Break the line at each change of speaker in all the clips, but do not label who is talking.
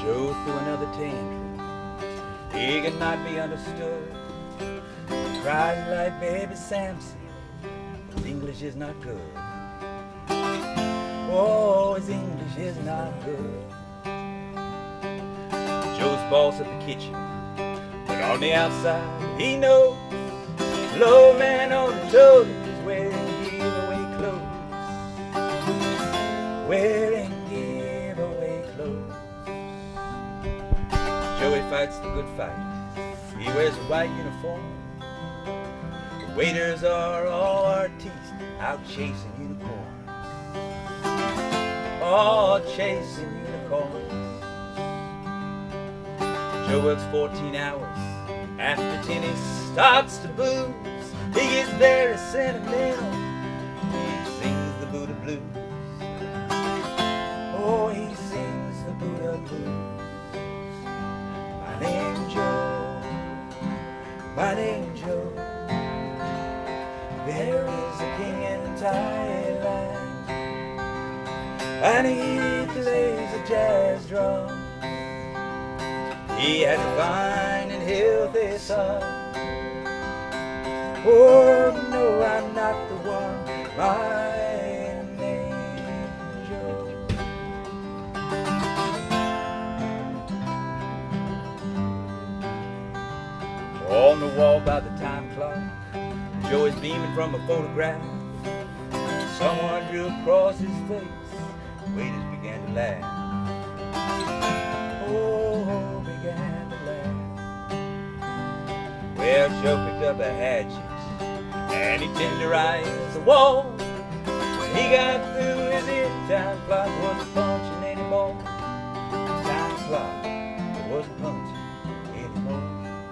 Joe threw another tantrum. He could not be understood. He cries like baby Samson. His English is not good. Oh, his English is not good. Joe's boss at the kitchen, but on the outside he knows low man on the toes is wearing giveaway clothes. Wearing giveaway clothes. Joey fights the good fight. He wears a white uniform. The waiters are all artistes out chasing unicorns. All chasing unicorns. Joe works 14 hours. After 10 he starts to booze. He gets very sentimental. He sings the Buddha blues. Oh, he sings the Buddha blues. My name's Joe. My name's Joe. There is a king in Thailand, and he plays a jazz drum. He has a fine and healthy son. Oh no, I'm not the one. My name's Joe. On the wall by the time clock, Joe is beaming from a photograph. Someone drew across his face. Waiters began to laugh. Oh, began to laugh. Well, Joe picked up a hatchet and he tenderized the wall. When he got through his ear, time clock wasn't punching anymore. Time clock wasn't punching anymore.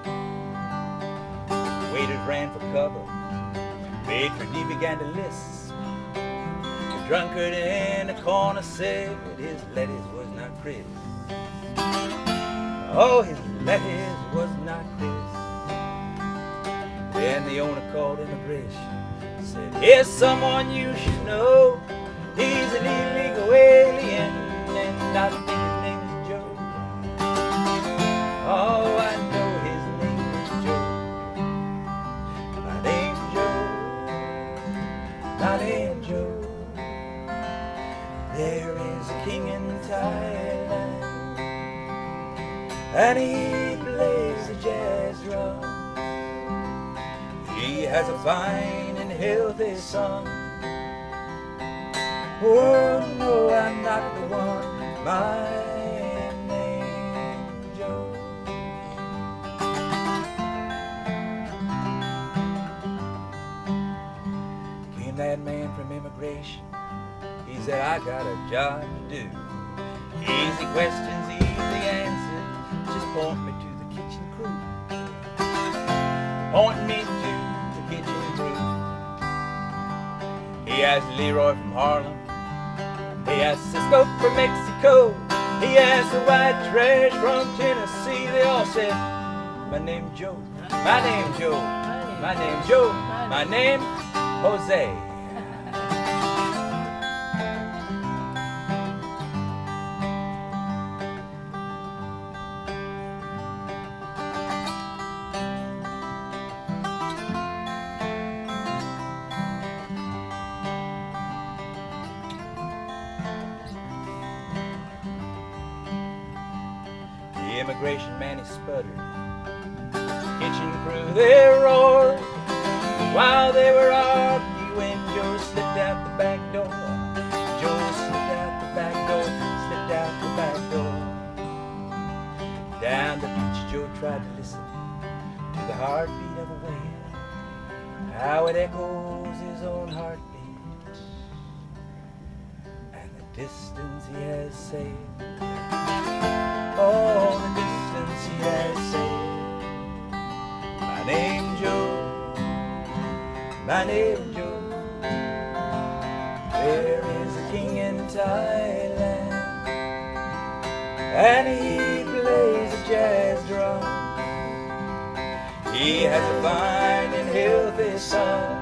Waiters ran for cover. Matron D began to lisp. The drunkard in the corner said his lettuce was not crisp. Oh, his lettuce was not crisp. Then the owner called immigration. Said, here's someone you should know. He's an illegal alien, and I think his name is Joe. Oh, I know his name is Joe. My name's Joe. My name's Joe. There is a king in Thailand, and he plays the jazz drum. He has a fine and healthy son. Oh no, I'm not the one. My name's Joe. Came that man from immigration. He said, I got a job to do. Easy questions, easy answers. Just point me to the kitchen crew. Point me to the kitchen crew. He asked Leroy from Harlem. He asked Cisco from Mexico. He asked the white trash from Tennessee. They all said, my name's Joe. My name's Joe. My name's Joe. My name, Jose. The immigration man, he sputtered. Kitchen crew, they roared. While they were arguing, Joe slipped out the back door. Joe slipped out the back door, slipped out the back door. Down the beach, Joe tried to listen to the heartbeat of a whale. How it echoes his own heartbeat, and the distance he has saved. Oh, the distance he has saved. My name's Joe. My name's Joe. There is a king in Thailand, and he plays a jazz drum. He has a fine and healthy son.